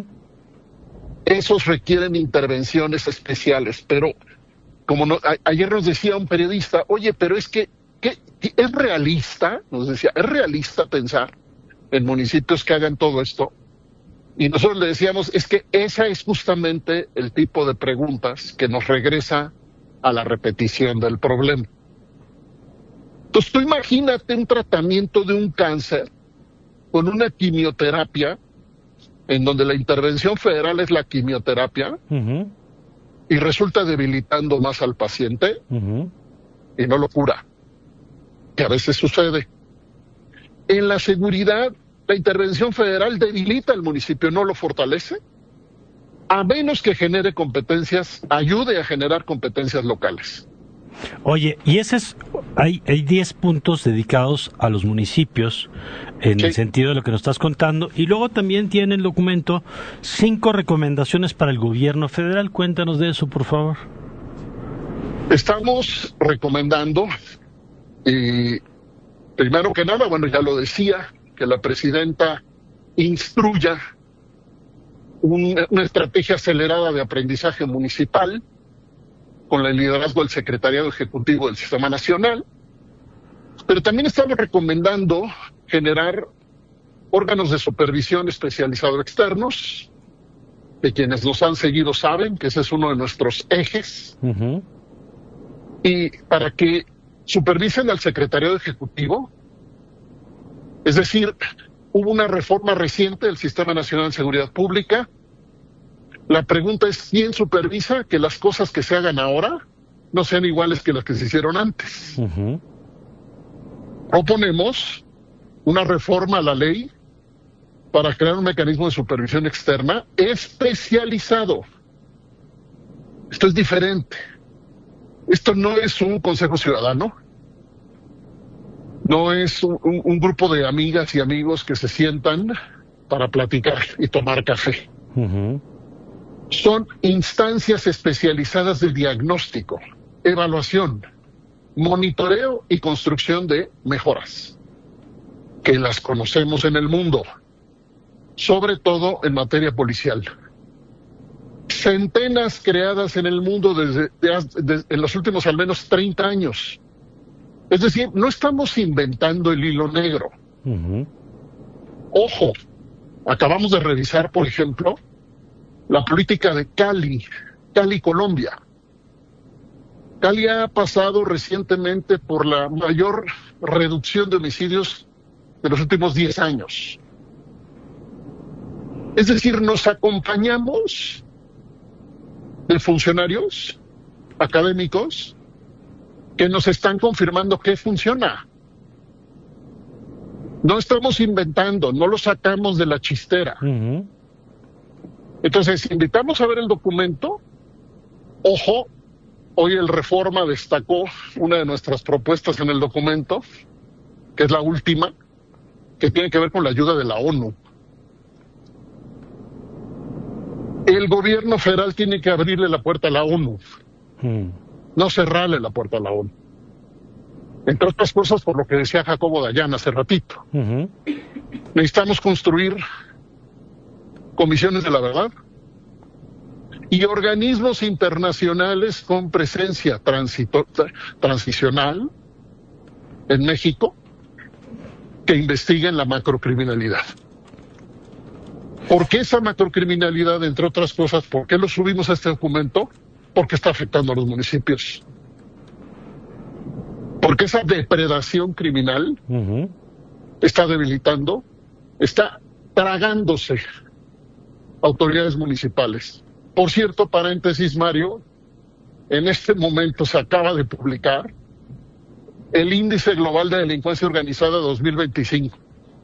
Esos requieren intervenciones especiales, pero como ayer nos decía un periodista, oye, pero es que es realista, nos decía, es realista pensar en municipios que hagan todo esto. Y nosotros le decíamos, es que esa es justamente el tipo de preguntas que nos regresa a la repetición del problema. Entonces tú imagínate un tratamiento de un cáncer con una quimioterapia, en donde la intervención federal es la quimioterapia, y resulta debilitando más al paciente, y no lo cura, que a veces sucede. En la seguridad, la intervención federal debilita al municipio, no lo fortalece, a menos que genere competencias, ayude a generar competencias locales. Oye, y hay 10 puntos dedicados a los municipios en el sentido de lo que nos estás contando, y luego también tiene el documento 5 recomendaciones para el gobierno federal. Cuéntanos de eso, por favor. Estamos recomendando, primero que nada, bueno, ya lo decía, que la presidenta instruya una estrategia acelerada de aprendizaje municipal con el liderazgo del Secretariado Ejecutivo del Sistema Nacional, pero también estamos recomendando generar órganos de supervisión especializados externos, que quienes nos han seguido saben que ese es uno de nuestros ejes, y para que supervisen al Secretariado Ejecutivo. Es decir, hubo una reforma reciente del Sistema Nacional de Seguridad Pública. La pregunta es, ¿quién supervisa que las cosas que se hagan ahora no sean iguales que las que se hicieron antes? Proponemos una reforma a la ley para crear un mecanismo de supervisión externa especializado. Esto es diferente. Esto no es un consejo ciudadano, no es un grupo de amigas y amigos que se sientan para platicar y tomar café. Uh-huh. Son instancias especializadas de diagnóstico, evaluación, monitoreo y construcción de mejoras, que las conocemos en el mundo, sobre todo en materia policial. Centenas creadas en el mundo desde en los últimos al menos 30 años. Es decir, no estamos inventando el hilo negro. Uh-huh. Ojo, acabamos de revisar, por ejemplo, la política de Cali, Colombia. Cali ha pasado recientemente por la mayor reducción de homicidios de los últimos 10 años. Es decir, nos acompañamos de funcionarios académicos que nos están confirmando que funciona. No estamos inventando, no lo sacamos de la chistera. Uh-huh. Entonces, invitamos a ver el documento. Ojo, hoy el Reforma destacó una de nuestras propuestas en el documento, que es la última, que tiene que ver con la ayuda de la ONU. El gobierno federal tiene que abrirle la puerta a la ONU, no cerrarle la puerta a la ONU. Entre otras cosas, por lo que decía Jacobo Dayan hace ratito. Uh-huh. Necesitamos construir comisiones de la verdad y organismos internacionales con presencia transicional en México que investiguen la macrocriminalidad. ¿Por qué esa macrocriminalidad, entre otras cosas, por qué lo subimos a este documento? Porque está afectando a los municipios. Porque esa depredación criminal uh-huh. está debilitando, está tragándose autoridades municipales. Por cierto, paréntesis, Mario, en este momento se acaba de publicar el Índice Global de Delincuencia Organizada 2025.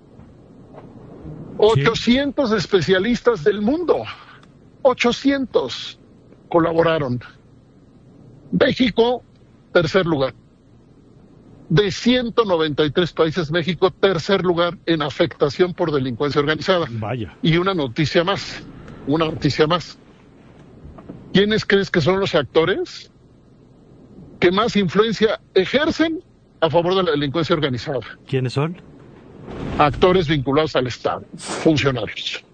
800 especialistas del mundo, 800 colaboraron. México, tercer lugar. De 193 países, México, tercer lugar en afectación por delincuencia organizada. Vaya. Y una noticia más. ¿Quiénes crees que son los actores que más influencia ejercen a favor de la delincuencia organizada? ¿Quiénes son? Actores vinculados al Estado, funcionarios.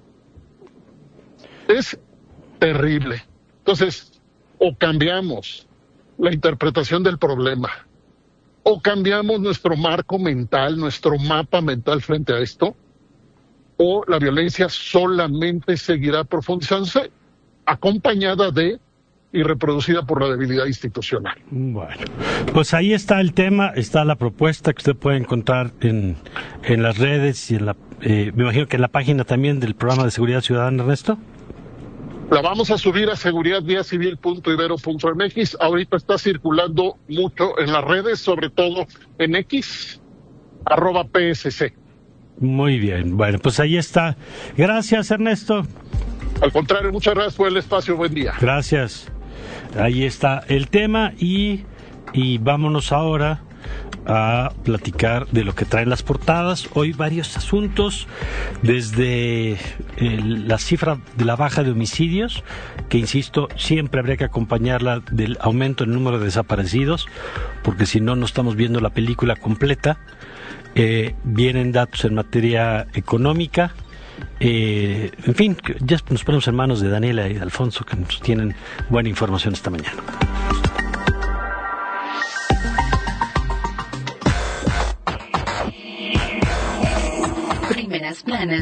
Es terrible. Entonces, o cambiamos la interpretación del problema, o cambiamos nuestro marco mental, nuestro mapa mental frente a esto, o la violencia solamente seguirá profundizándose, acompañada de y reproducida por la debilidad institucional. Bueno, pues ahí está el tema, está la propuesta que usted puede encontrar en las redes y en me imagino que en la página también del programa de Seguridad Ciudadana, Ernesto. La vamos a subir a seguridadviacivil.ibero.mx. Ahorita está circulando mucho en las redes, sobre todo en X, @PSC. Muy bien, bueno, pues ahí está. Gracias, Ernesto. Al contrario, muchas gracias por el espacio, buen día. Gracias. Ahí está el tema y vámonos ahora a platicar de lo que traen las portadas. Hoy varios asuntos, desde la cifra de la baja de homicidios, que insisto, siempre habría que acompañarla del aumento en el número de desaparecidos, porque si no, no estamos viendo la película completa. Vienen datos en materia económica. En fin, ya nos ponemos en manos de Daniela y de Alfonso, que nos tienen buena información esta mañana. Primeras planas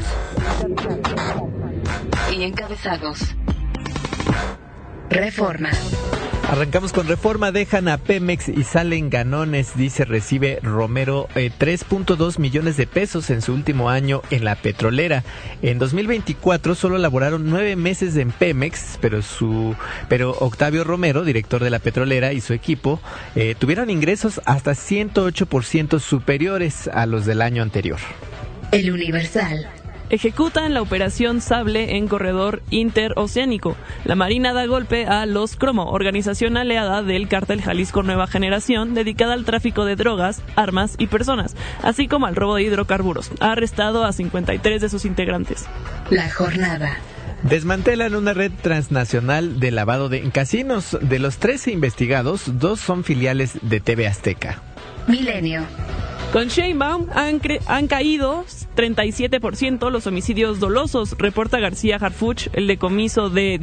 y encabezados. Reforma. Arrancamos con Reforma. Dejan a Pemex y salen ganones, dice. Recibe Romero 3.2 millones de pesos en su último año en la petrolera. En 2024 solo laboraron 9 meses en Pemex, pero Octavio Romero, director de la petrolera, y su equipo tuvieron ingresos hasta 108% superiores a los del año anterior. El Universal. Ejecutan la operación Sable en corredor interoceánico. La Marina da golpe a Los Cromo, organización aliada del Cártel Jalisco Nueva Generación, dedicada al tráfico de drogas, armas y personas, así como al robo de hidrocarburos. Ha arrestado a 53 de sus integrantes. La jornada. Desmantelan una red transnacional de lavado en casinos. De los 13 investigados, 2 son filiales de TV Azteca. Milenio. Con Sheinbaum han caído 37% los homicidios dolosos, reporta García Harfuch. El decomiso de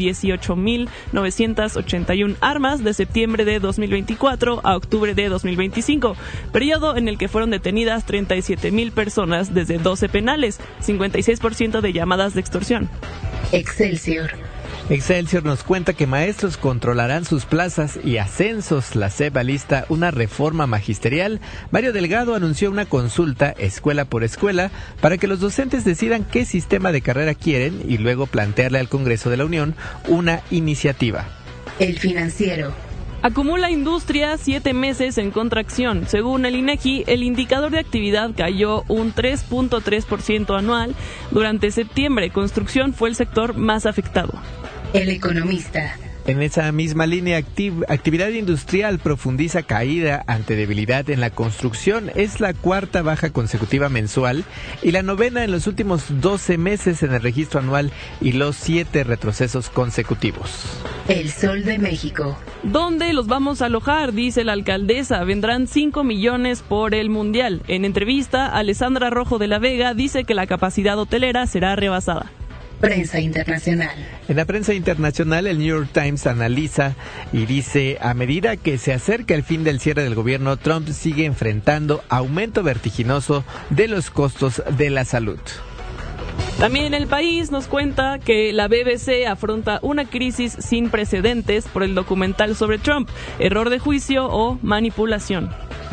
18.981 armas de septiembre de 2024 a octubre de 2025, periodo en el que fueron detenidas 37.000 personas desde 12 penales, 56% de llamadas de extorsión. Excelsior. Excelsior nos cuenta que maestros controlarán sus plazas y ascensos. La SEP alista una reforma magisterial. Mario Delgado anunció una consulta escuela por escuela para que los docentes decidan qué sistema de carrera quieren y luego plantearle al Congreso de la Unión una iniciativa. El Financiero. Acumula industria 7 meses en contracción. Según el INEGI, el indicador de actividad cayó un 3.3% anual. Durante septiembre, construcción fue el sector más afectado. El Economista. En esa misma línea, actividad industrial profundiza caída ante debilidad en la construcción. Es la 4ª baja consecutiva mensual y la 9ª en los últimos 12 meses en el registro anual y los 7 retrocesos consecutivos. El Sol de México. ¿Dónde los vamos a alojar?, dice la alcaldesa. Vendrán 5 millones por el Mundial. En entrevista, Alessandra Rojo de la Vega dice que la capacidad hotelera será rebasada. Prensa internacional. En la prensa internacional, el New York Times analiza y dice: a medida que se acerca el fin del cierre del gobierno, Trump sigue enfrentando aumento vertiginoso de los costos de la salud. También El País nos cuenta que la BBC afronta una crisis sin precedentes por el documental sobre Trump, error de juicio o manipulación.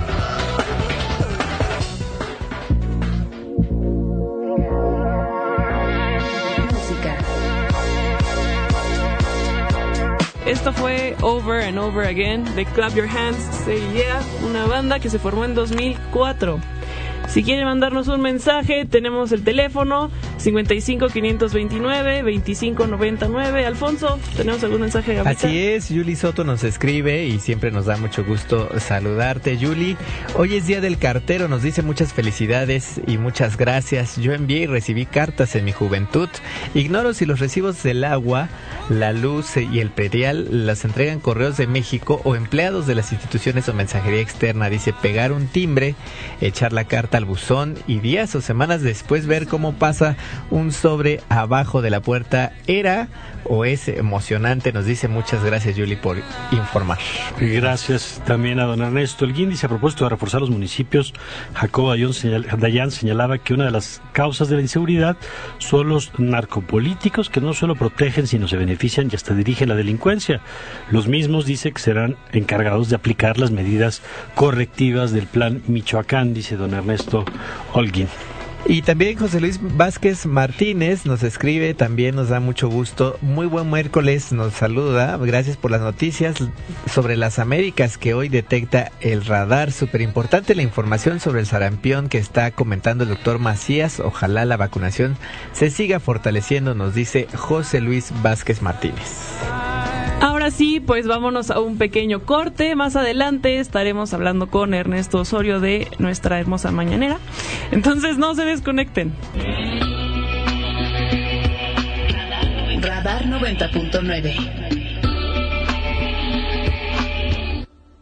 Esto fue Over and Over Again de Clap Your Hands, Say Yeah, una banda que se formó en 2004. Si quieren mandarnos un mensaje, tenemos el teléfono 55 529 25 99. Alfonso, ¿tenemos algún mensaje ahorita? Así es, Yuli Soto nos escribe y siempre nos da mucho gusto saludarte, Yuli. Hoy es Día del Cartero, nos dice muchas felicidades y muchas gracias. Yo envié y recibí cartas en mi juventud. Ignoro si los recibos del agua, la luz y el predial las entregan Correos de México o empleados de las instituciones o mensajería externa. Dice: pegar un timbre, echar la carta al buzón y días o semanas después ver cómo pasa un sobre abajo de la puerta. ¿Era o es emocionante? Nos dice. Muchas gracias, Yuli, por informar. Y gracias también a don Ernesto Elguín. Dice: a propósito de reforzar los municipios, Jacobo Dayan señalaba que una de las causas de la inseguridad son los narcopolíticos, que no solo protegen sino se benefician y hasta dirigen la delincuencia. Los mismos, dice, que serán encargados de aplicar las medidas correctivas del plan Michoacán, dice don Ernesto Holguín. Y también José Luis Vázquez Martínez nos escribe, también nos da mucho gusto. Muy buen miércoles, nos saluda. Gracias por las noticias sobre las Américas que hoy detecta el radar. Súper importante la información sobre el sarampión que está comentando el doctor Macías. Ojalá la vacunación se siga fortaleciendo, nos dice José Luis Vázquez Martínez. Ahora sí, pues vámonos a un pequeño corte. Más adelante estaremos hablando con Ernesto Osorio de nuestra hermosa mañanera. Entonces no se desconecten. Radar 90.9.